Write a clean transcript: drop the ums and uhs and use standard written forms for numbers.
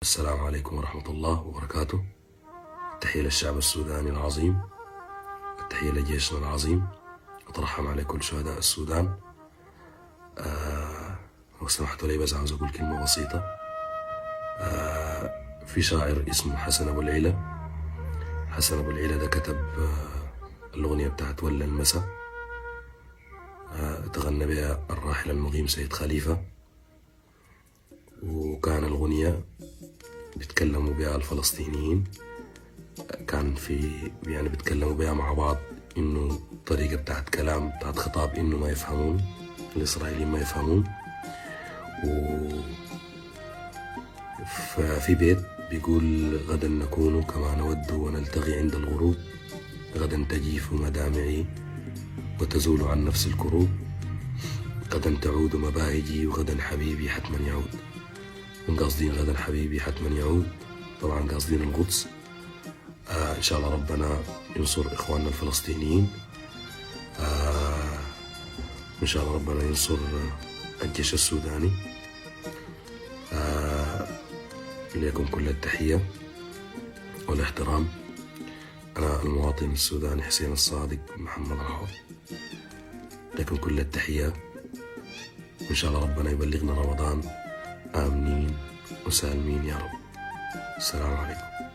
السلام عليكم ورحمة الله وبركاته. التحية للشعب السوداني العظيم، التحية لجيشنا العظيم، أترحم على كل شهداء السودان. لو سمحتوا لي بس عاوز أقول كلمة بسيطة. في شاعر اسمه حسن أبو العلا. حسن أبو العلا ده كتب الأغنية بتاعت ولا المسا، تغنى بها الراحل المقيم سيد خليفة، وكان الأغنية بيتكلموا بها الفلسطينيين، كان في يعني بيتكلموا بها مع بعض، إنه طريقة بتاعت كلام بتاعت خطاب إنه ما يفهمون الإسرائيليين، ما يفهمون. ففي بيت بيقول: غدا نكون كما نود ونلتقي عند الغروب، غدا تجيف مدامعي وتزول عن نفس الكروب، غدا تعود مباهجي وغدا حبيبي حتما يعود. من قاصدين غدا حبيبي حتما يعود، طبعا قاصدين القدس. إن شاء الله ربنا ينصر إخواننا الفلسطينيين، إن شاء الله ربنا ينصر الجيش السوداني. ليكم كل التحية والاحترام. أنا المواطن السوداني حسين الصادق محمد رحوة، لكم كل التحية، وإن شاء الله ربنا يبلغنا رمضان آمنين وسالمين يا رب. السلام عليكم.